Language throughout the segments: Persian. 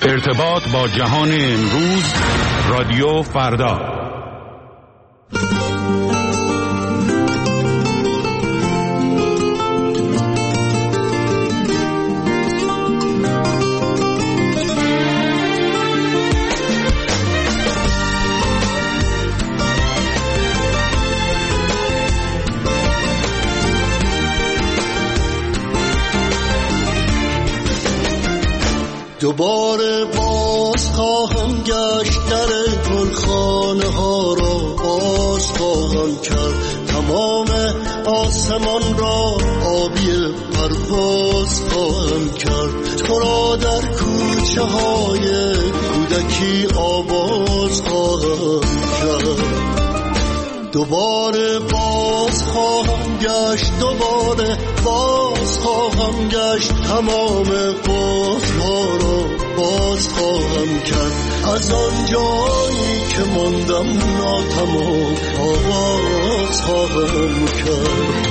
ارتباط با جهان امروز، رادیو فردا. دوباره باز خواهم گشت، در گلخانه ها را باز خواهم کرد، تمام آسمان را آبی پرواز خواهم کرد، تو را در کوچه های کودکی آواز خواهم کرد. دوباره باز خواهم گشت، دوباره باز خواهم گشت، تمام قفل‌ها را باز خواهم کرد، از آن جایی که ماندم ناتمام آواز خواهم کرد.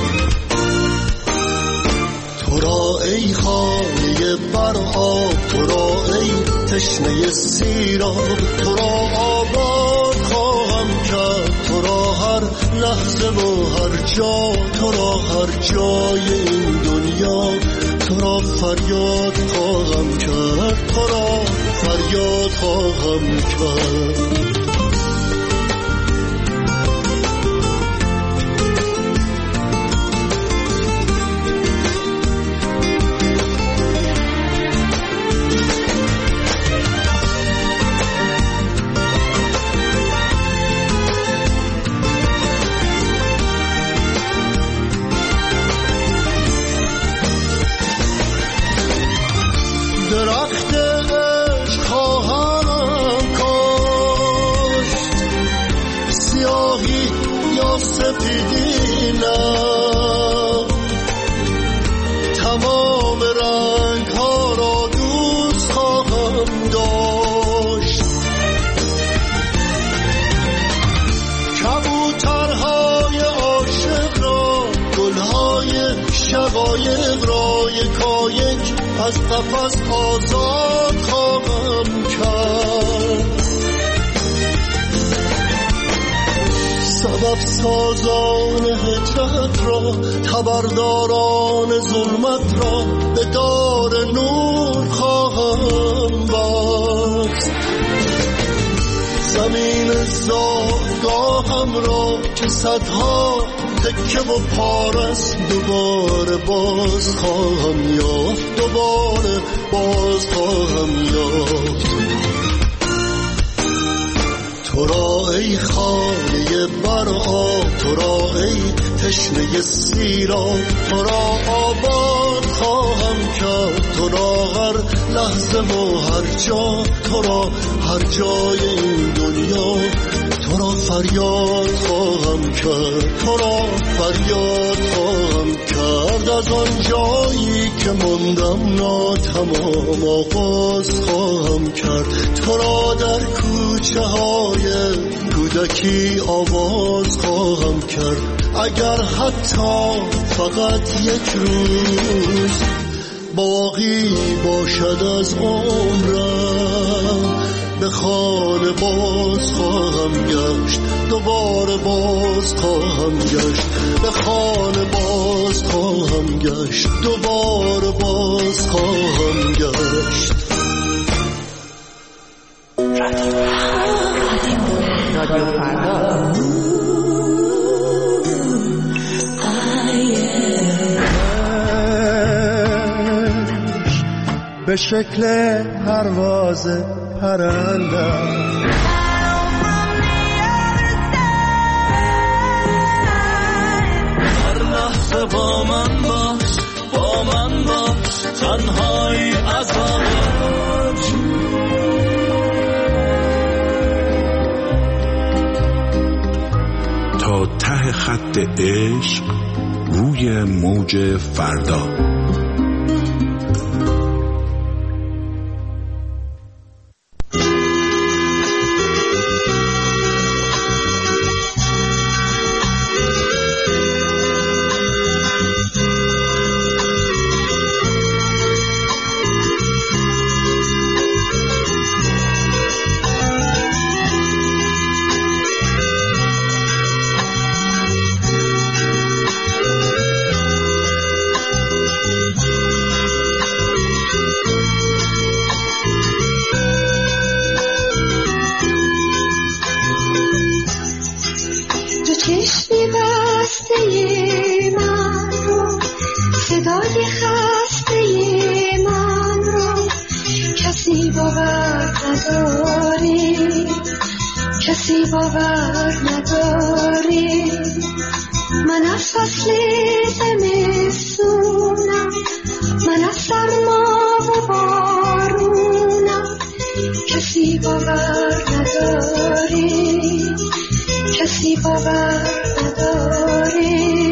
تو را ای خانه بر آب، تو را ای تشنه سیراب، تو را آباد خواهم کرد، تو را هر لحظه و هر جا، تو را هر جای این دنیا، تو را فریاد خواهم کرد، تو را فریاد خواهم کرد. درخت عشق خواهم کاشت، سیاهی یا سپیدی نه، تمام رنگ ها را دوست خواهم داشت، کبوترهای عاشق را، گلهای شقایق را یکایک از قفس آزاد خواهم کرد، سبب سازان هجرت را، خبرداران ظلمت را به دار نور خواهم بست، زمین زادگاهم را که صدها تکه و پارس دوباره باز خواهم یافت، دوباره باز خواهم یافت. تو را ای خانه بر آب، تو را ای تشنه سیراب، تو را آباد خواهم کرد، تو را هر لحظه و هر جا، تو را هر جای این دنیا، تو را فریاد خواهم کرد، تو را فریاد خواهم کرد، از آن جایی که ماندم ناتمام آغاز خواهم کرد، تو را در کوچه های کودکی آواز خواهم کرد، اگر حتی فقط یک روز باقی باشد از عمرم، به خانه باز خواهم گشت، دوباره باز خواهم گشت، به خانه باز خواهم گشت، دوباره باز خواهم گشت. رادیو فردا. به شکل پرواز پرنده هر لحظه با من باش، با من باش، تنهایی از تا ته خط عشق روی موج فردا. کسی باور نداری من از فصل زمستونم، من از سرما و بارونم. کسی باور نداری، کسی باور نداری.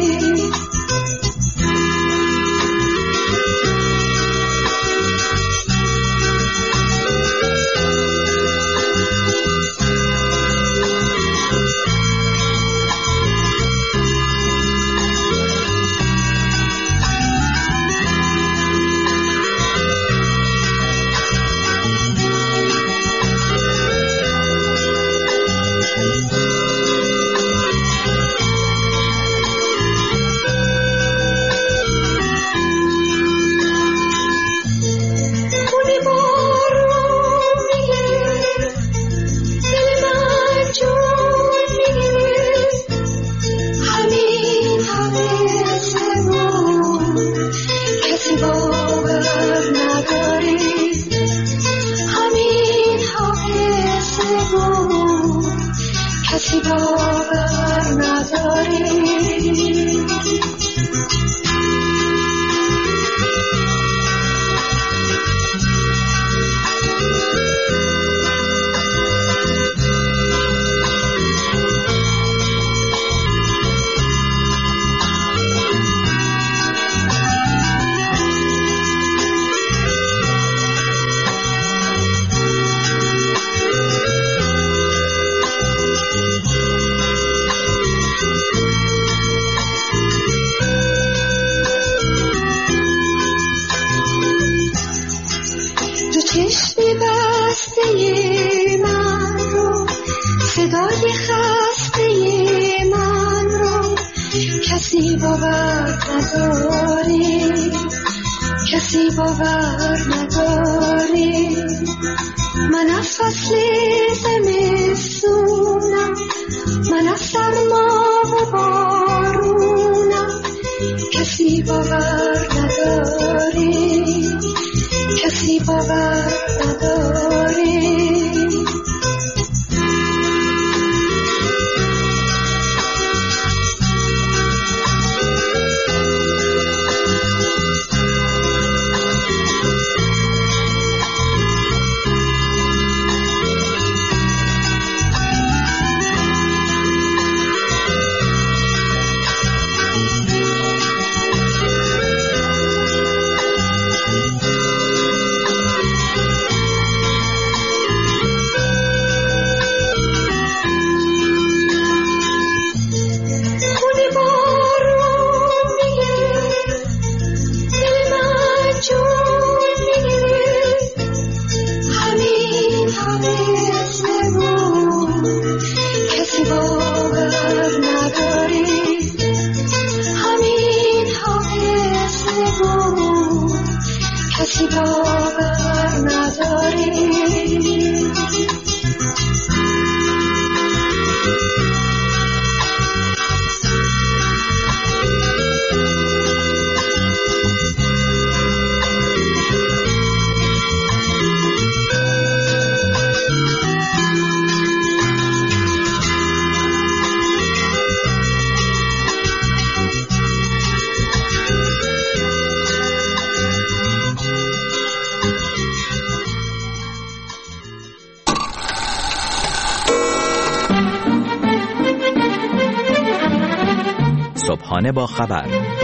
صبحانه با خبر،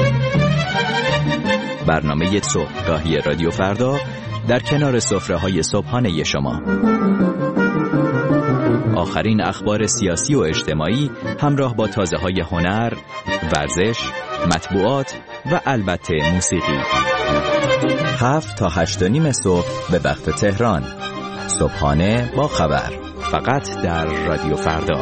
برنامه صبحگاهی رادیو فردا در کنار سفره‌های صبحانه شما. آخرین اخبار سیاسی و اجتماعی همراه با تازه‌های هنر، ورزش، مطبوعات و البته موسیقی. 7 تا 8:30 صبح به وقت تهران. صبحانه با خبر، فقط در رادیو فردا.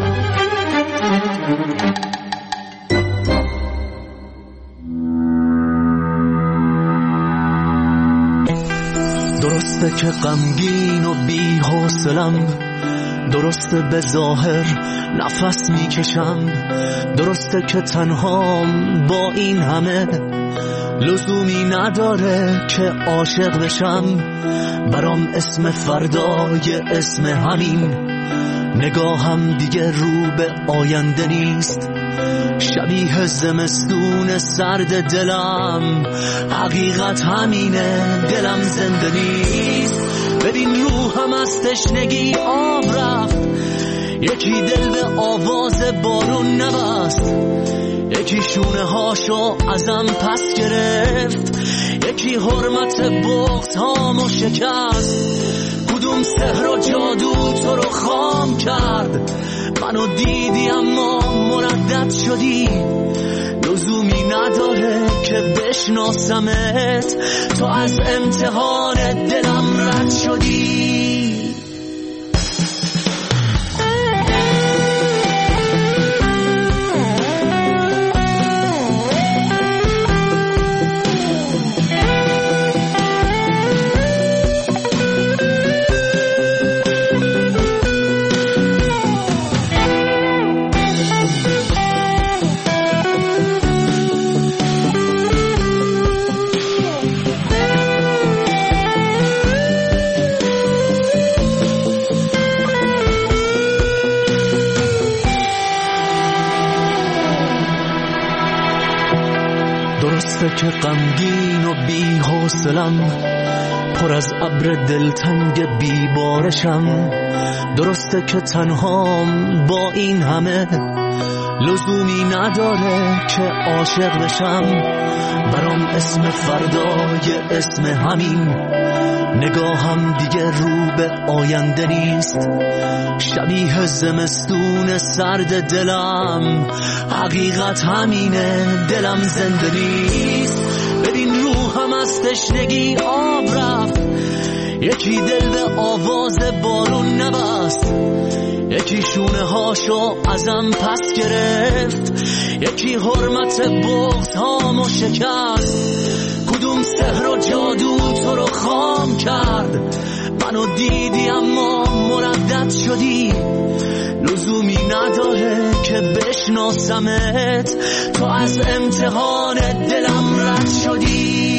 درسته که غمگین و بی‌حوصله‌ام، درسته به ظاهر نفس میکشم، درسته که تنهام با این همه، لزومی نداره که عاشق بشم. برام اسم فردا یه اسم همین، نگاهم دیگه رو به آینده نیست، شبیه زمستون سرد دلم. حقیقت همینه، دلم زنده نیست. ببین روحم از تشنگی آب رفت، یکی دل به آواز بارون نبست، یکی شونه هاشو ازم پس گرفت، یکی حرمت بغض هامو شکست. کدوم سحر و جادو تو رو خام کرد؟ منو دیدی اما مردد شدی، لزومی نداره که بشناسمت، تو از امتحان دلم رد شدی. درسته که غمگین و بی حوصلم، پر از ابر دلتنگ بیبارشم. درسته که تنهام با این همه، لزومی نداره که عاشق بشم. برام اسم فردای اسم همین، نگاهم دیگه رو به آینده نیست، شبیه زمستون سرد دلم. حقیقت همینه، دلم زنده نیست. ببین روحم از تشنگی آب رفت، یکی دل به آواز بارون نبست، یکی شونه هاشو ازم پس گرفت، یکی حرمت بغض هامو شکست. کدوم سحر و جادو تو رو خام کرد؟ منو دیدی اما مردد شدی، لزومی نداره که بشناسمت، تو از امتحان دلم رد شدی.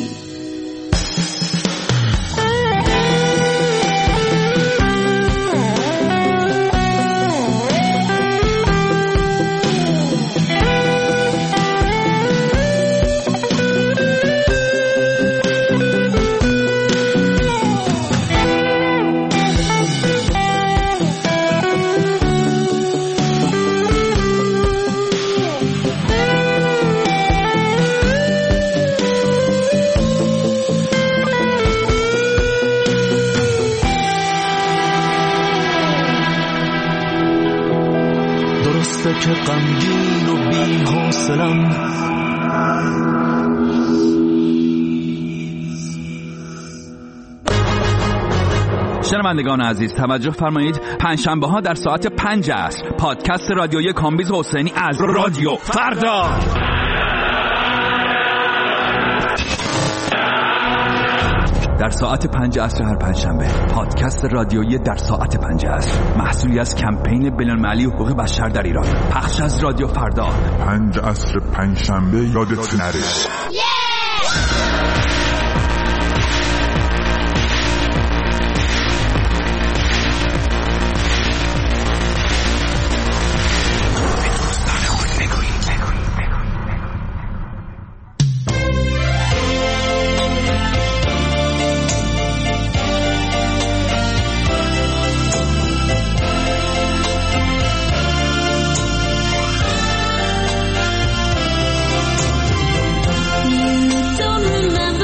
که غمگین و بی حوصلم. شنوندگان عزیز توجه فرمایید، پنجشنبه ها در ساعت 5 عصر پادکست رادیویی کامبیز حسینی از رادیو فردا. در ساعت 5 عصر هر پنجشنبه پادکست رادیویی در ساعت 5 عصر، محصولی از کمپین بین‌المللی حقوق بشر در ایران، پخش از رادیو فردا. 5 عصر پنجشنبه یادت نره. Don't remember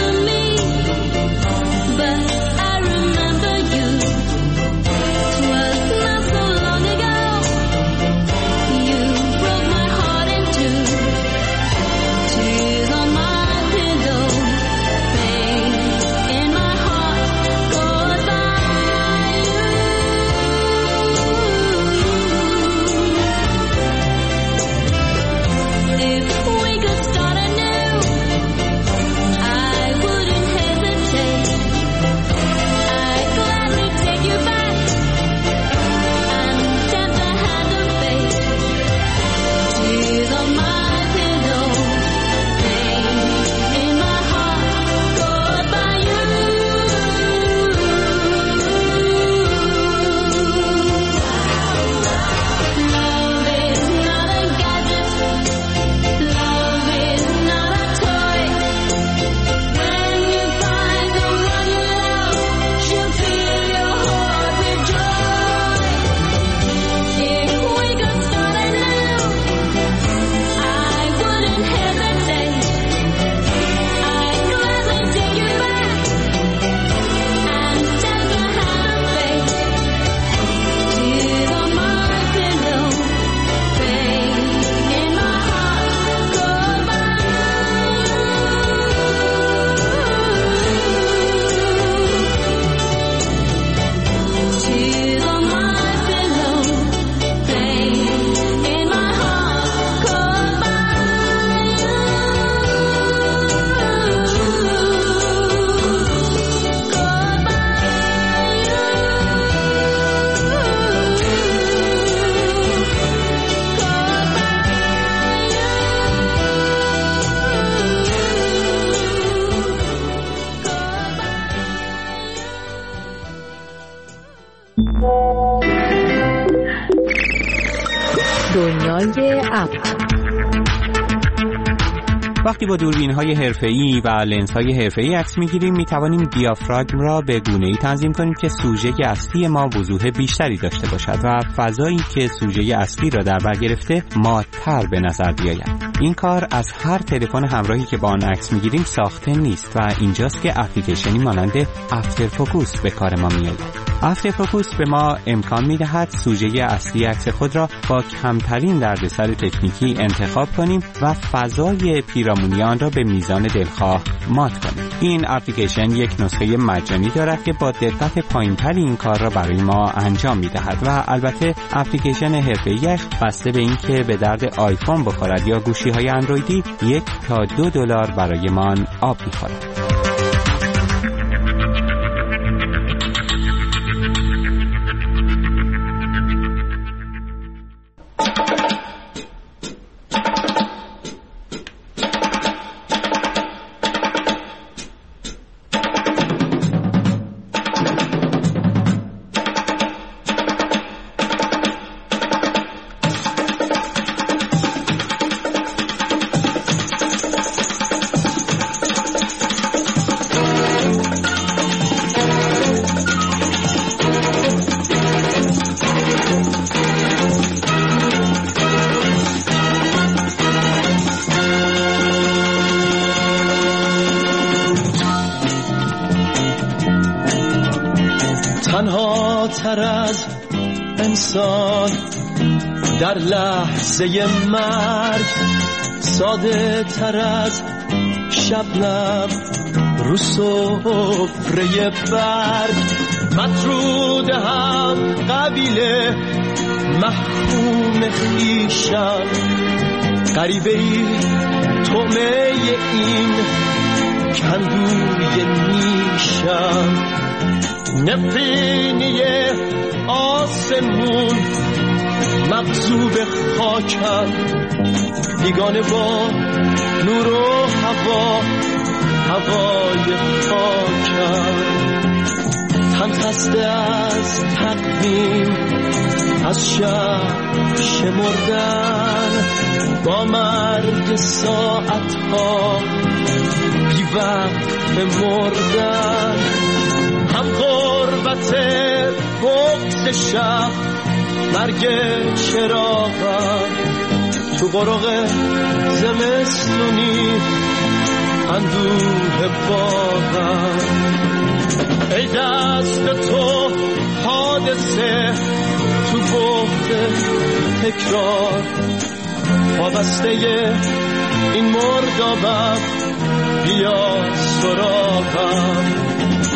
دنیای ابر. وقتی با دوربین‌های حرفه‌ای و لنزهای حرفه‌ای عکس می‌گیریم می‌توانیم دیافراگم را به گونه‌ای تنظیم کنیم که سوژه اصلی ما وضوح بیشتری داشته باشد و فضایی که سوژه اصلی را در بر گرفته مات‌تر به نظر بیاید. این کار از هر تلفن همراهی که با آن عکس می‌گیریم ساخته نیست و اینجاست که اپلیکیشنی مانند افتر فوکوس به کار ما می‌آید. افتر فوکوس به ما امکان می‌دهد سوژه اصلی عکس خود را با کمترین دردسر تکنیکی انتخاب کنیم و فضای پیرامونی آن را به میزان دلخواه مات کنیم. این اپلیکیشن یک نسخه مجانی دارد که با دقت پایین‌تری این کار را برای ما انجام می‌دهد و البته اپلیکیشن حرفه‌ایش بسته به این که به درد آیفون بخورد یا گوشی‌های اندرویدی $1 تا $2 برایمان آب می‌خورد. تنها تر از انسان در لحظه مرگ، ساده تر از شبنم رو سفره برگ، مطرود هم قبیله محکوم خویشم، غریبه ای طعمه این کندوی نیشم، نفرینی آسمون مغصوب خاکم، بیگانه با نور و هوای خاکم، تن خسته از تقویم، از شب شمردن، با مرگ ساعتها بی وقت مردن، هم غربت بغض شب، مرگ چراغم، تو برق زمستونی اندوه باغم، ای دست تو حادثه تو بحت تکرار، وابسته این مردابم، بیا سراغم.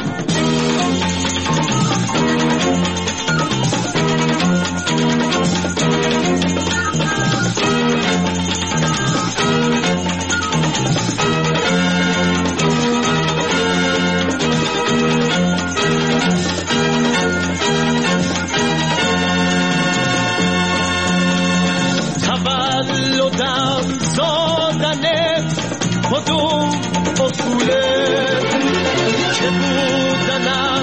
کدوم اصوله که بودنم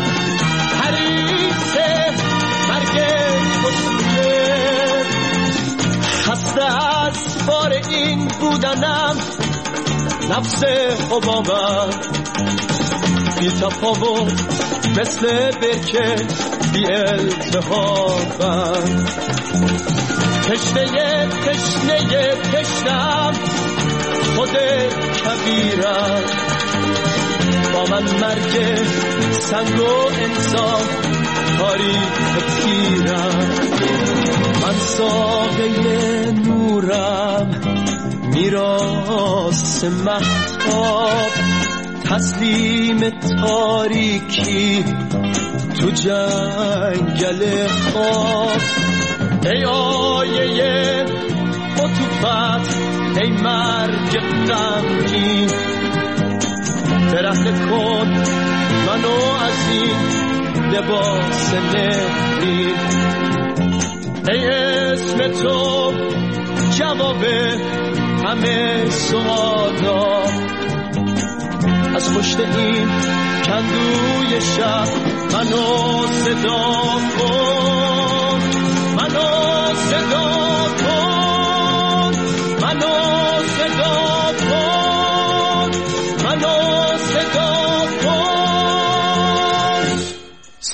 حریصه مرگ اصوله، خسته از بار این بودنم، نفس حبابم بی تفاوت مثل برکه بی التهابم، تشنم خود کبیرم، با من مرگ سنگ و انسان تاریخ تیرم، من ساقه نورم میراث مهتاب، تسلیم تاریکی تو جنگل خواب، ای آیه عطوفت، ای مرگ غمگین، برهنه کن منو از این لباس نفرین، ای اسم تو جواب همه سوالا، از پشت این کندوی شب منو صدا کن.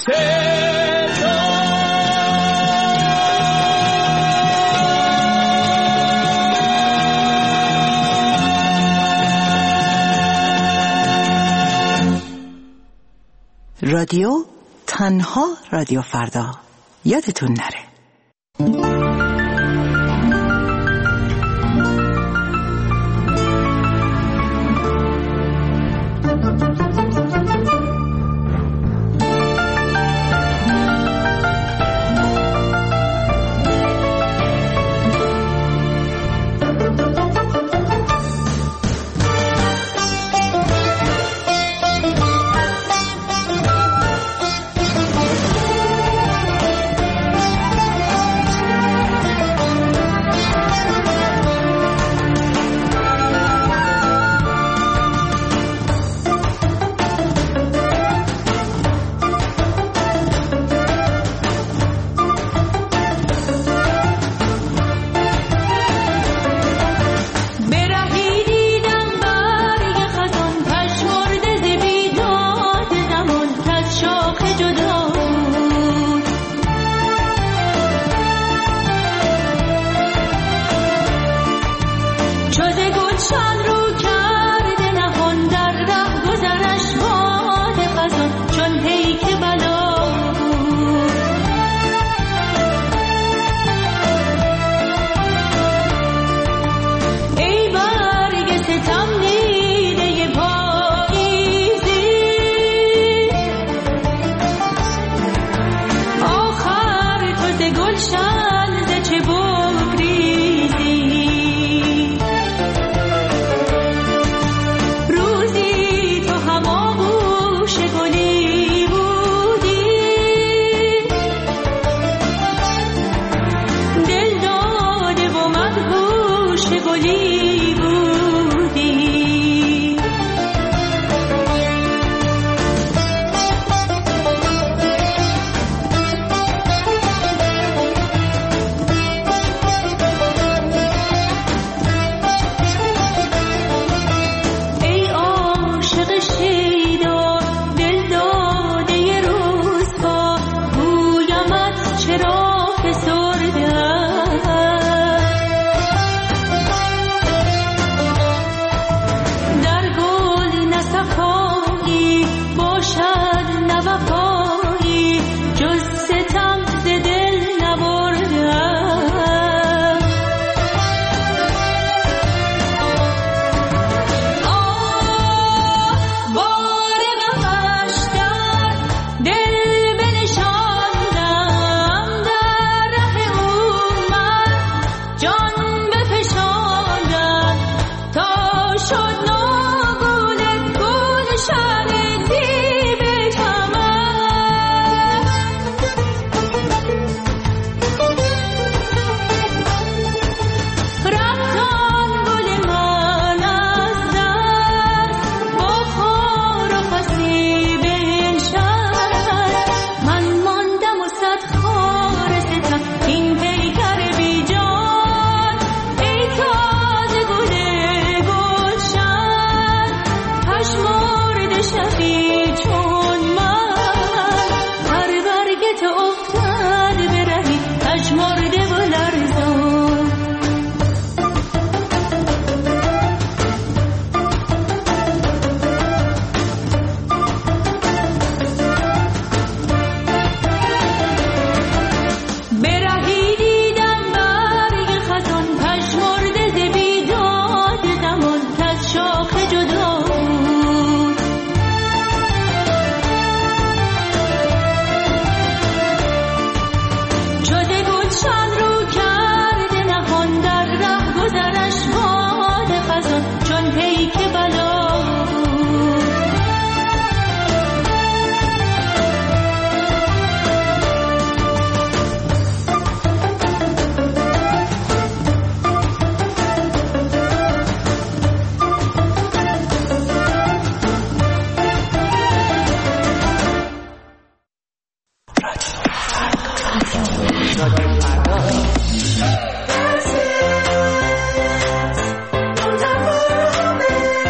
رادیو تنها رادیو فردا، یادتون نره.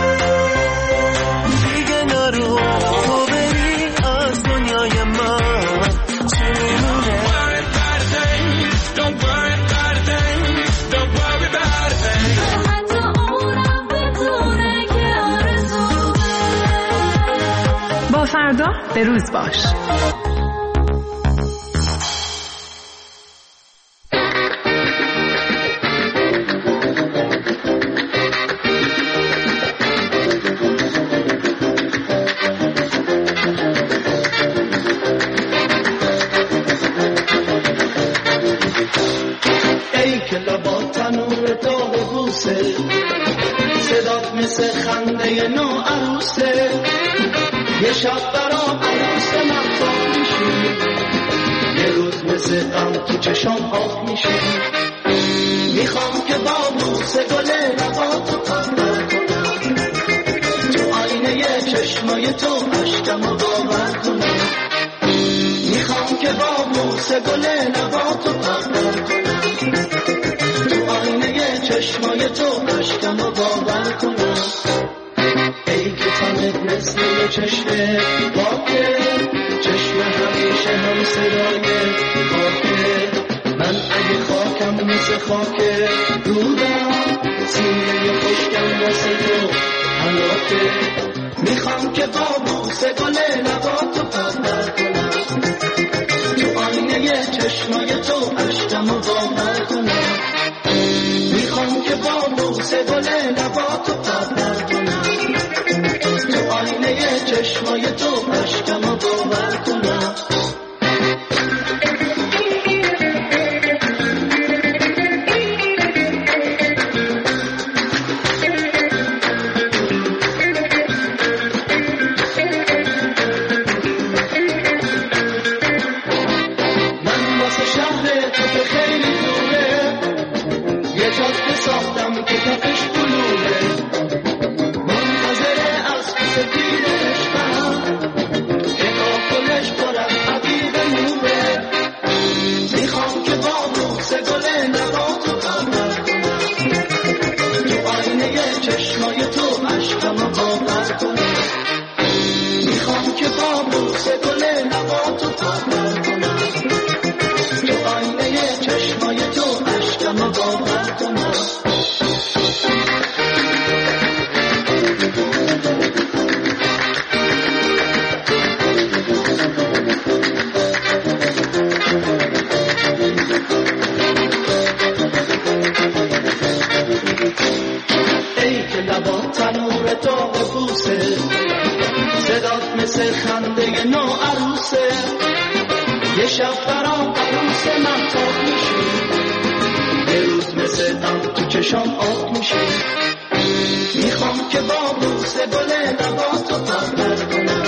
دیگه نرو تو بری از دنیای من به روز باش. ای که لبا تنور داغ بوسه، صدات مثل خنده نو عروسه، یه شب برام عروس مفتاح میشی، یه روز مثل غم تو چشام آب میشی. میخوام که با بوسه گل لباتو پرور کنم، تو آینه چشمای تو اشکمو باور کنم. میخوام که با بوسه گل لباتو پرور کنم، تو آینه چشمای تو اشکمو باور کنم. ای که تنت مثل چشم باکه، چشم همیشه هم صدای خاکه. من اگه خاکم مثل خاکه دودم، سینه خشکم واسه تو حلاکه. میخوام که با بوسه گل لباتو پرور کنم، تو آینه چشمای تو اشکمو باور کنم. میخوام که با بوسه گل لباتو پرور کنم، تو آینه چشمای تو اشکمو باور کنم. یه شب برام عروس مفتاح میشی، یه روز مثل غم تو چشام آب میشی. میخوام که با بوسه گل لباتو پرور کنم،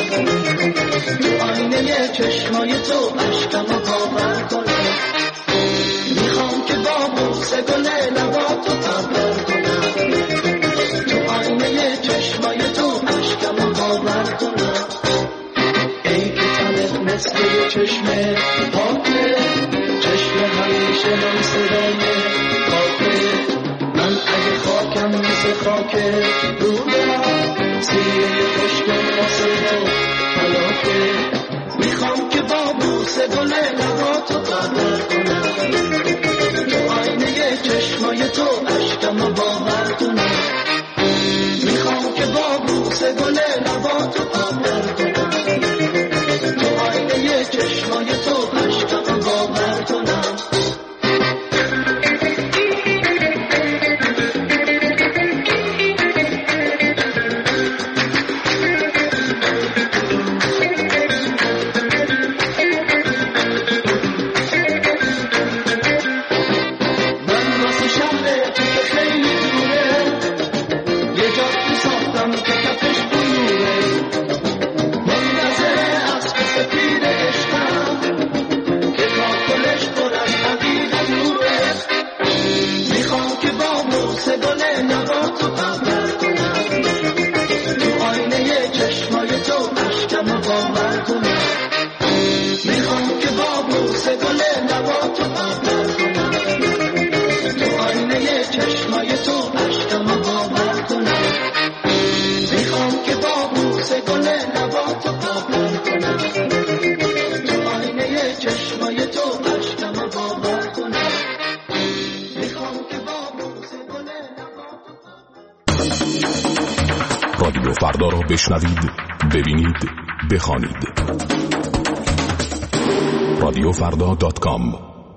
تو آینه چشمای تو اشکمو باور کنم. میخوام که با بوسه گل لباتو پرور کنم، تو آینه چشمای تو اشکمو باور کنم. ای که تنت مثل چشم پاکه، چشم همیشه هم صدای خاکه. من اگه خاکم مثل خاکه دودم، سینه خشکم واسه تو حلاکه. میخوام که با بوسه گل لباتو پرور کنم، تو آینه چشمای تو اشکمو باور کنم. میخوام که با بوسه گل لباتو پرور کنم، تو آینه چشمای تو اشکمو باور کنم. رادیو فردا را بشنوید، ببینید، بخوانید. radiofarda.com.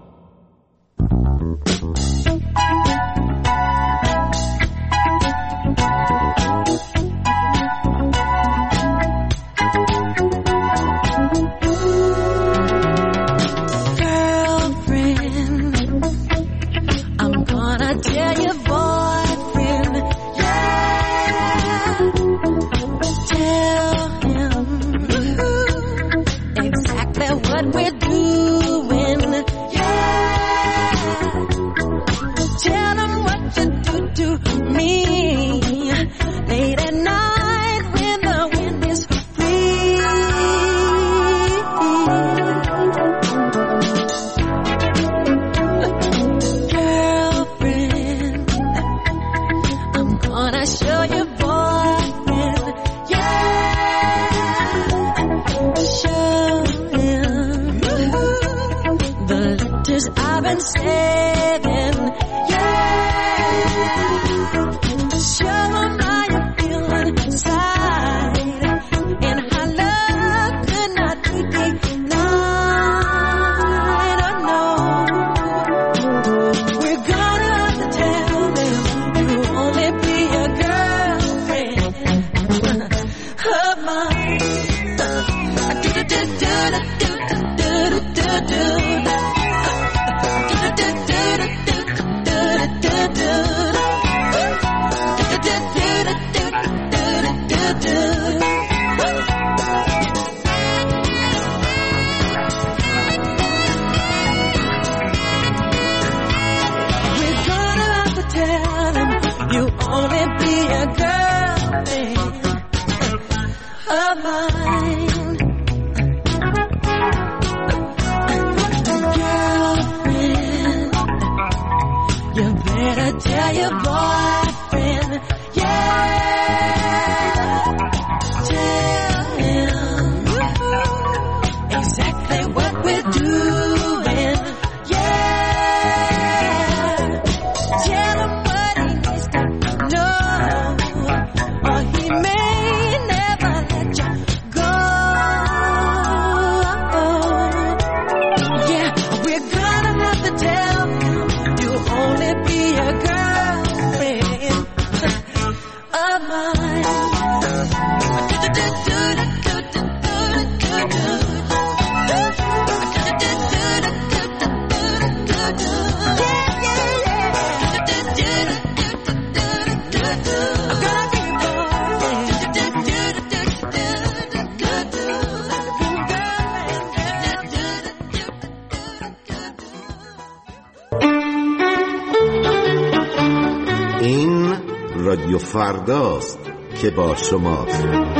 رادیو فرداست که با شماست.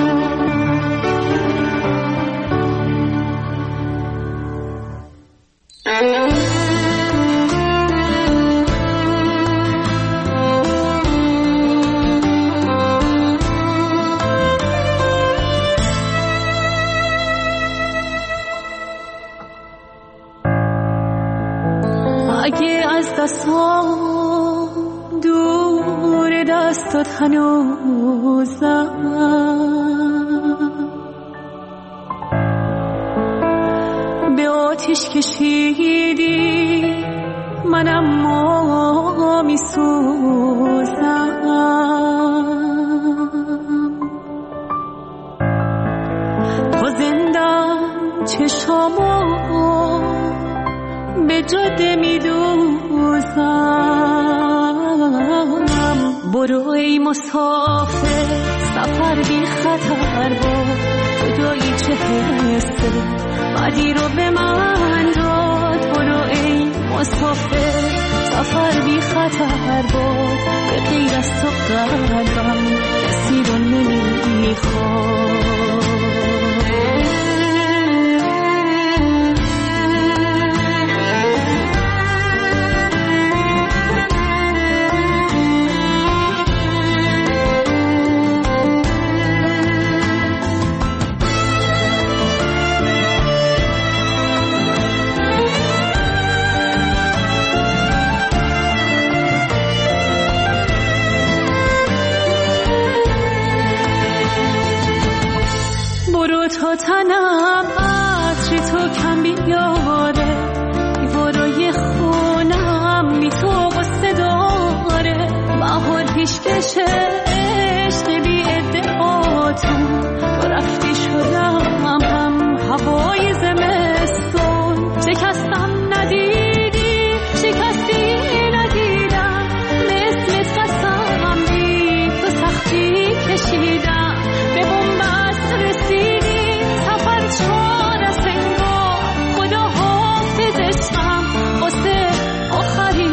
اگه از دستام دور دستات هنوزم، به آتیش کشیدی منم ما میسوزم. تا زندم چشامو به جاده میدوزم. برو ای مسافر سفر بی خطر با جدایی چه حسه بعدی رو به من داد. برو ای مسافر سفر بی خطر با به غیر از تو قلبم کسی رو نمیخواد. کم بیاره، دیوارای خونم بی تو قصه داره. بهار پیشکش عشق بی ادعاتون، تو رفتی شدم هم هوای زمستون. شکستم ندیدی، شکستی ندیدم، مثل قسم بی تو سختی کشیدم. به بنبست رسیدی سفر چار از انگار، خدا حافظ عشقم واسه آخرین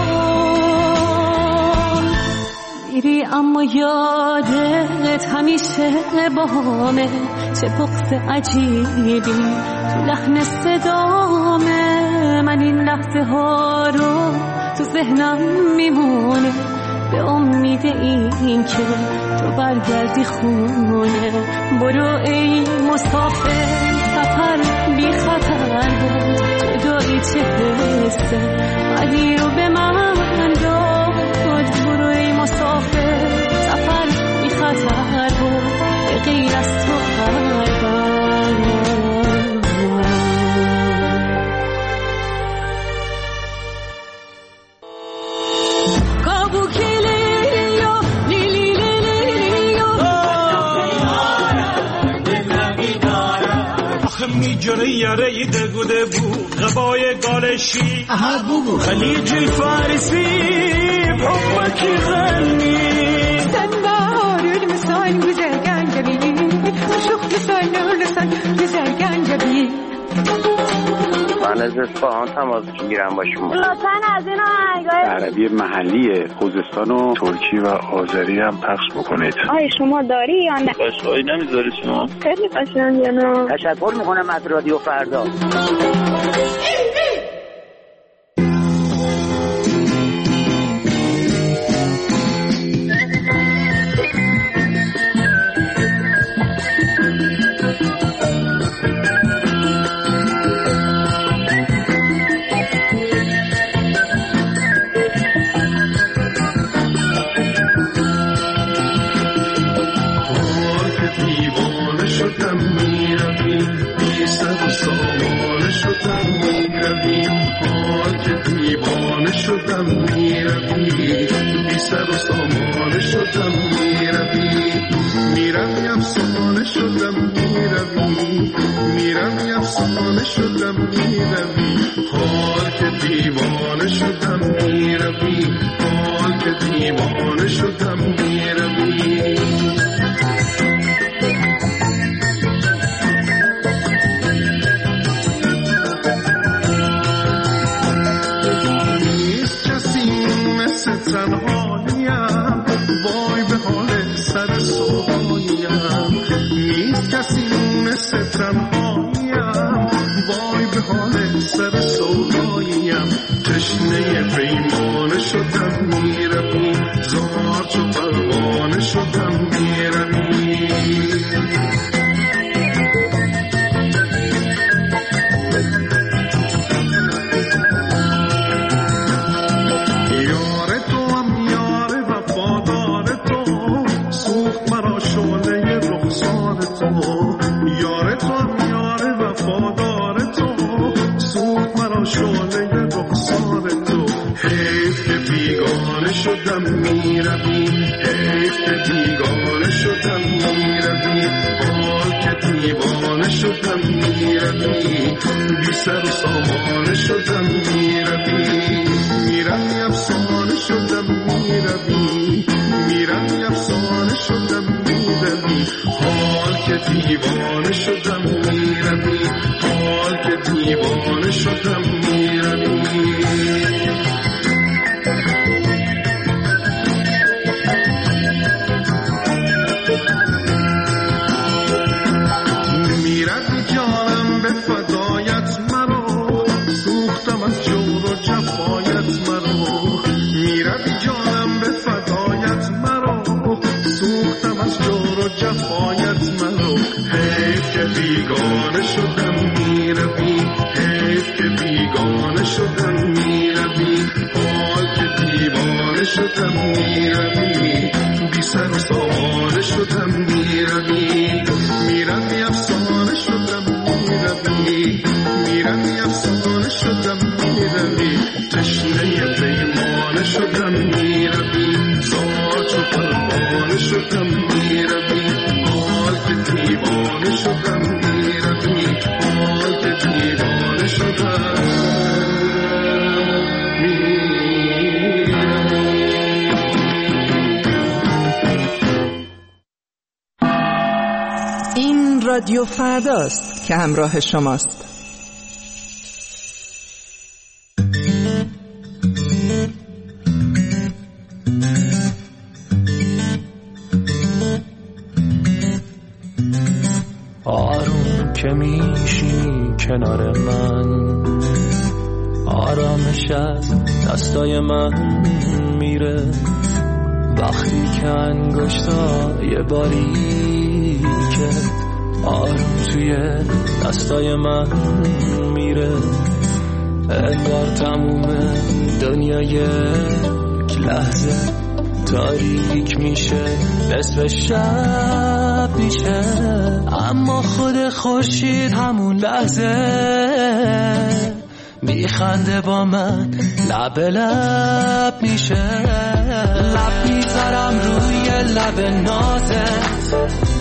بار. میری اما یادت همیشه باهامه، چه بغض عجیبی تو لحن صدامه. من این لحظه ها رو تو ذهنم میمونه، به امید این که تو برگردی خونه. برو ای مسافر سفر بی خطر بود، جدایی چه حسه بعدی رو به من داد. برو ای مسافر سفر بی خطر بود، به غیر از تو قلبم میجره یاره دگوده بود غبای گالشی خلیج فارسی حبکی غنی سنبار المسان گزرگان جبی شوخ لسان گزرگان جبی. من از اصفهان تماس میگیرم با شما. لطفاً از این آهنگای عربی محلی خوزستان و ترکی و آذری هم پخش بکنید. آیا شما داری یا نه؟ قشنگی نمیذاری شما؟ خیلی قشنگه. نه تشکر میکنم از رادیو فردا. شدم میروی بی سر و سامان شدم میروی افسانه شدم میروی افسانه شدم میروی حال که دیوانه شدم میروی حال که دیوانه شدم میروی تنهاییم وای به حال سر سوهاییم نیست کسی مثل تنهاییم وای به حال سر سوهاییم تشنه پیمانه شدم میروی زار چو پروانه شدم میروی شدم میروی حیف که بیگانه شدم میروی حال که دیوانه شدم میروی بی سر و سامانه شدم میروی میروی افسانه شدم میروی میروی افسانه شدم میروی حال که دیوانه شدم میروی حال که دیوانه شدم میروی بیگانه شدم میروی حیف که بیگانه شدم میروی حال که دیوانه شدم میروی بی سر و سامانه شدم میروی میروی افسانه شدم میروی میروی میروی افسانه شدم میروی تشنه پیمانه شدم میروی زاج و پروانه شدم میروی حال که دیوانه شدم میروی حال که دیوانه شدم. این رادیو فرداست که همراه شماست. آروم که میشینی کنار من، آرامش از دستای من میره، وقتی که انگشتای باریکه آروم توی دستای من میره، انگار تموم دنیا یک لحظه تاریک میشه، نصف شب میشه، اما خود خورشید همون لحظه میخنده با من، لب لب میشه، لب میذارم روی لب نازت،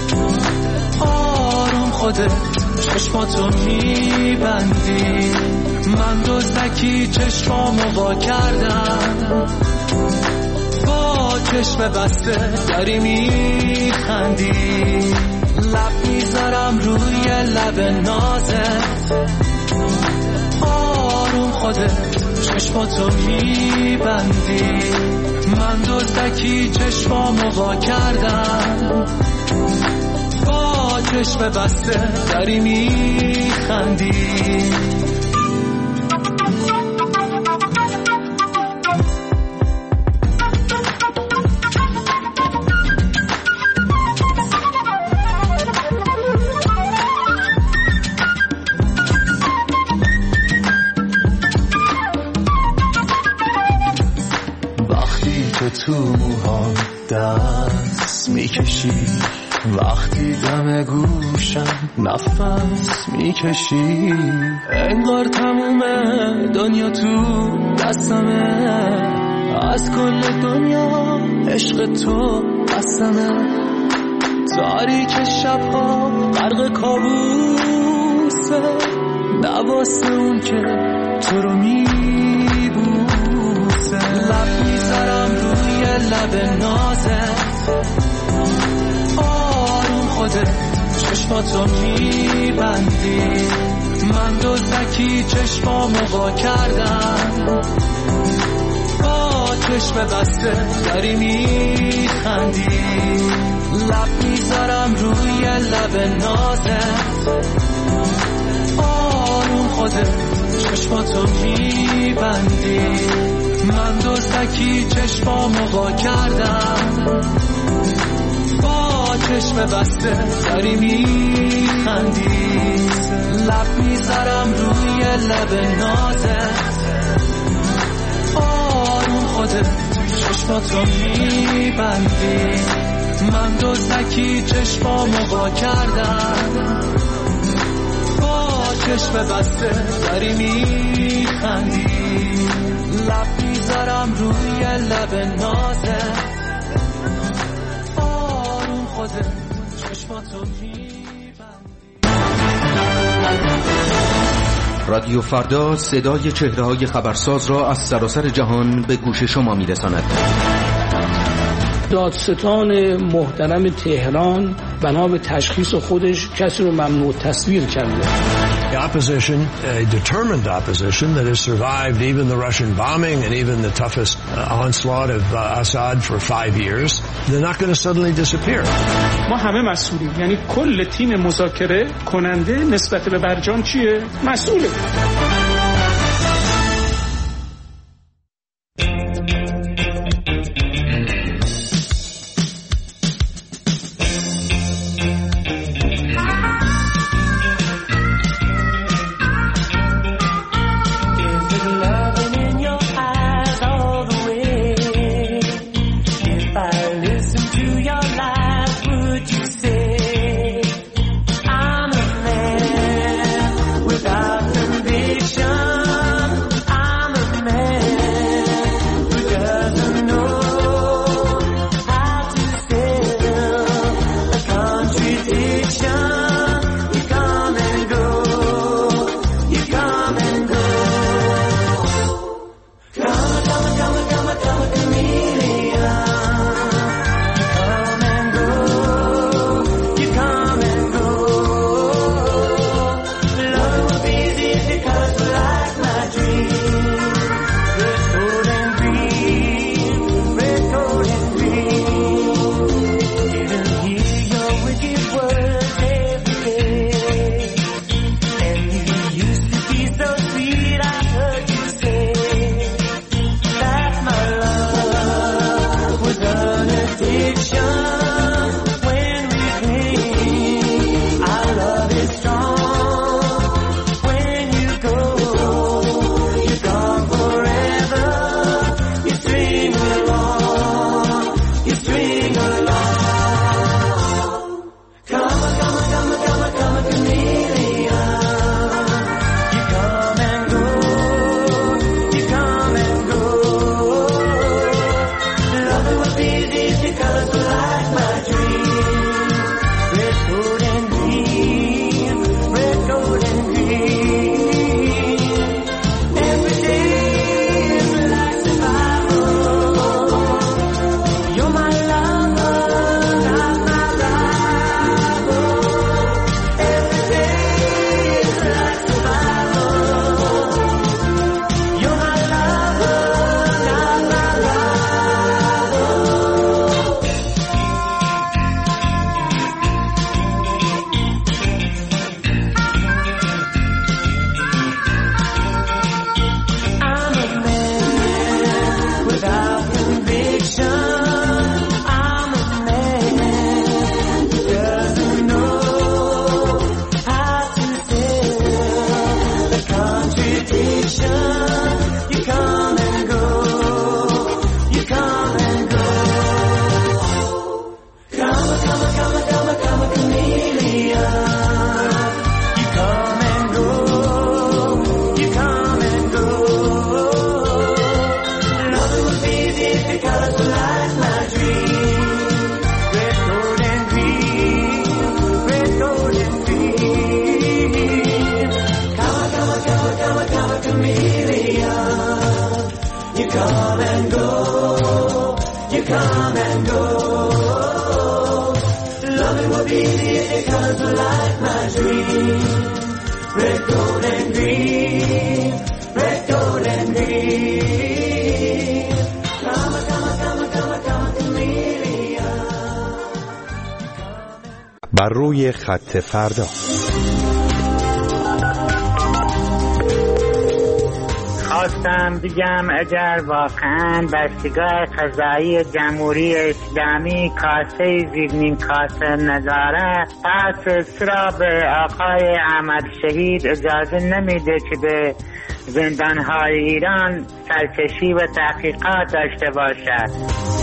آروم خودت چشماتو میبندی، من دزدکی چشمامو وا کردم، با چشم بسته داری میخندی، لب میذارم روی لب نازت، آروم خودت چشماتو میبندی، من دزدکی چشمامو وا کردم، با چشم بسته داری میخندی. تو موهام دست میکشی، وقتی دم گوشم نفس میکشی، انگار تموم دنیا تو دستمه، از کل دنیا عشق تو قسمه، تاریک شبها غرق کابوسه، نواسه اون که تو رو میبوسه، لب میذارم روی لب نازت، آروم خودت چشماتو میبندی، من دزدکی چشمامو وا کردم، با چشم بسته داری میخندی، لب میذارم روی لب نازت، آروم خودت چشماتو میبندی، من دزدکی چشمامو وا کردم، با چشم بسته داری میخندی، لب میذارم روی لب نازت، آروم خودت چشماتو میبندی، من دزدکی چشمامو وا کردم، با چشم بسته داری میخندی، لب میذارم روی لب نازت، آروم خودت چشماتو رادیو فردا صدای چهره‌های خبرساز را از سراسر جهان به گوش شما میرساند. دادستان محترم تهران بنا به تشخیص خودش کسی رو ممنوع تصویر کرده. The opposition, a determined opposition that has survived even the Russian bombing and even the toughest onslaught of Assad for 5 years, they're not going to suddenly disappear. ما همه مسئولیم، یعنی کل تیم مذاکره کننده نسبت به برجام چیه؟ مسئوله. with invitation. You come and go, you come and go. Come, come, come, come, come, chameleon. You come and go, you come and go. Nothing would be difficult to light my dream. Red, gold, and green, red, gold, and green. Come, come, come, come, come, chameleon. You come and go, you come and go. Loving will be the colors of light, my dream. Red, gold, and green, red, gold, and green. Come, come, come, come, come, chameleon. بر روی خط فردا. خواستم بگم اگر واقعا بستگاه قضایی جمهوری اسلامی کاسه زیرنین کاسه نداره، پس چرا به آقای احمد شهید اجازه نمیده که به زندانهای ایران سرکشی و تحقیقات داشته باشد؟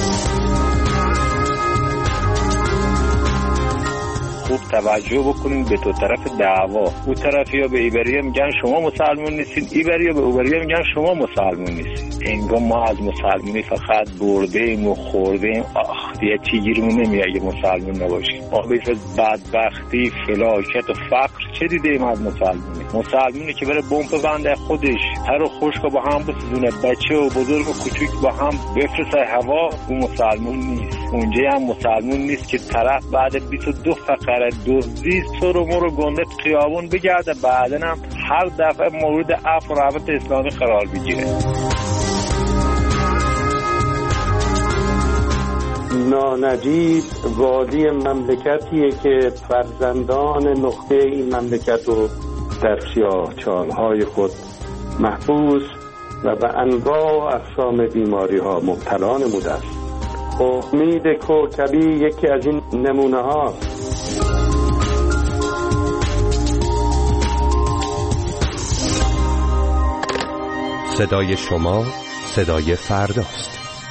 خوب توجه بکنین به تو طرف دعوا. او طرفیا به ایبریا میگن شما مسلمان نیستین، ایبریا به اوبریا میگن شما مسلمان نیستین. انگار ما از مسلمانی فقط بردیم و خوردیم. یه چیزیمون نمیاد اگه مسلمان نباشیم. ما بیش از بدبختی، فلاکت و فقر چه دیدیم از مسلمانی که بره بمب بنده خودش هر و خشک با هم بسوزونه، بچه و بزرگ و کوچیک با هم بفرسته هوا. اون مسلمان نیست. اونجا هم مسلمان نیست که طرف بعد 22 فقره دزدی سر و مرو گنده خیابون بگرده، بعدن هم هر دفعه مورد عفو و رحمت اسلامی قرار بگیره. نانجیب والی مملکتیه که فرزندان نخبه این مملکت رو در سیاه‌چال‌های خود محبوس و به انواع اقسام بیماری ها مبتلا نموده است. امید کوکبی یکی از این نمونه ها. صدای شما صدای فرداست.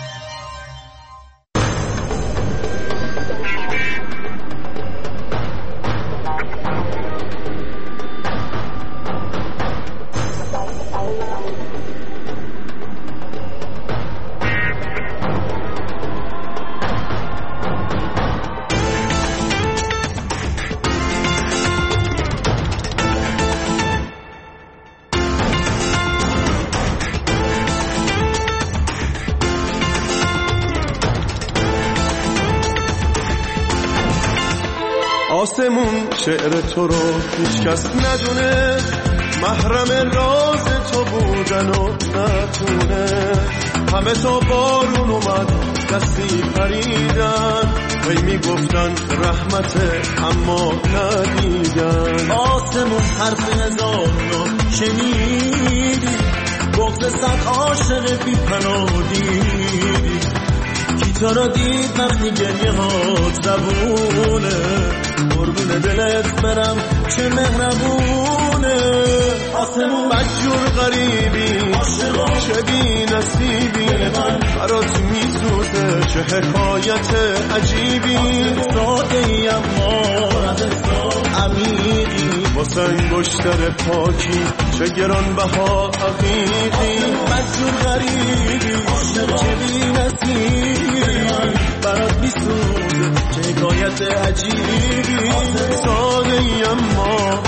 آسمون شعر تو رو هیچ کس ندونه، محرم راز تو بودن و نتونه. همه تا بارون اومد دستی پریدن، وی میگفتن رحمته اما ندیدن. آسمون حرف هزار رو شنیدی، بغض صد عاشق بی پناه دیدی. کی تو را دید وقتی گریه ها زبونه، قربون دلت برم چه مهربونه. آسمون بدجور غریبی چه بی نصیبی، برات میسوزه چه حکایت عجیبی. ساده ای اما عمیقی، واسه انگشتر پاکی چه گرانبها عقیقی. بدجور غریبی چه بی نصیبی، برات میسوزه چه حکایت عجیبی. ساده ای اما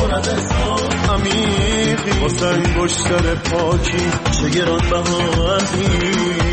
عمیقی، واسه انگشتر پاکی چه گرانبها عقیقی.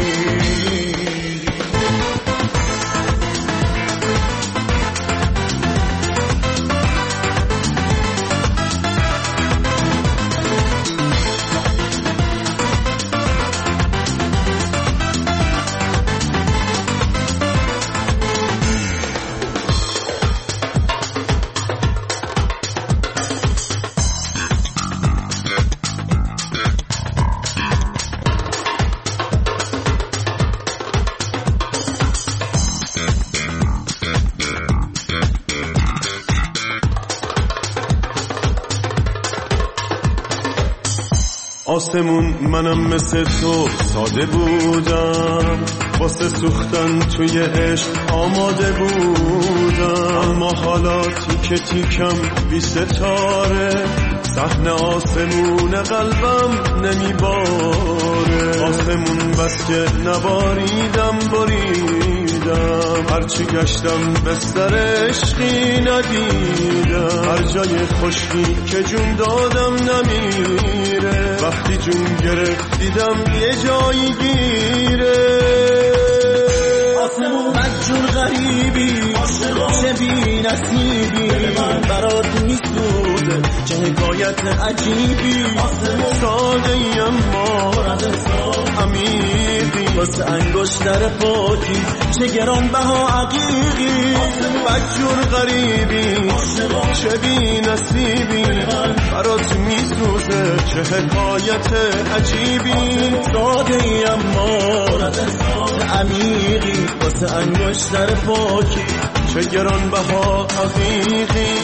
آسمون منم مثل تو ساده بودم، واسه سوختن توی عشق آماده بودم، اما حالا تیکه تیکم بی ستاره، صحنه آسمون قلبم نمیباره. آسمون بس که نباریدم بریدم، هرچی گشتم بستر عشقی ندیدم، هر جای خشکی که جون دادم نمیره، وقتی جون گرفت دیدم یه جایی گیره. آسمون مجنون غریبی چه بی نصیبی برات میسوزه، چه حکایت عجیبی. ساده ای اما عمیقی، واسه انگشتر پاکی چه گرانبها عقیقی. مجنون غریبی چه بی نصیبی برات میسوزه، چه حکایت عجیبی. ساده ای اما عمیقی، واسه انگشتر پاکی چه گرانبها عقیقی.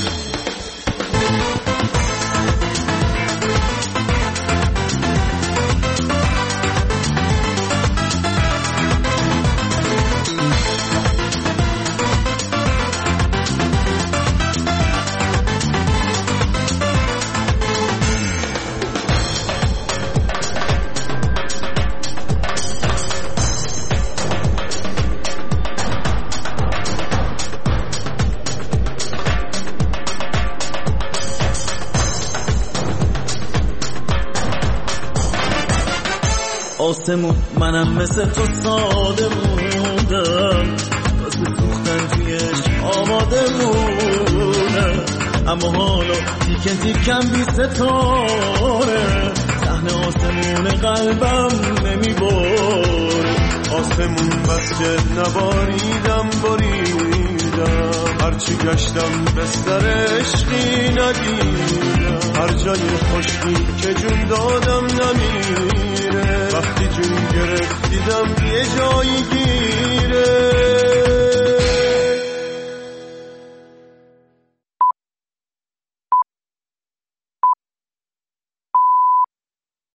آسمون منم مثل تو ساده بودم، واسه سوختن تویش آماده بودم، اما حالا تیکه تیکم بی ستاره، صحنه آسمون قلبم نمیباره. آسمون بس که نباریدم بریدم، هرچی گشتم بستر عشقی ندیدم، هر جای خشکی که جون دادم نمیره، وقتی جون گرفت دیدم یه جایی گیره.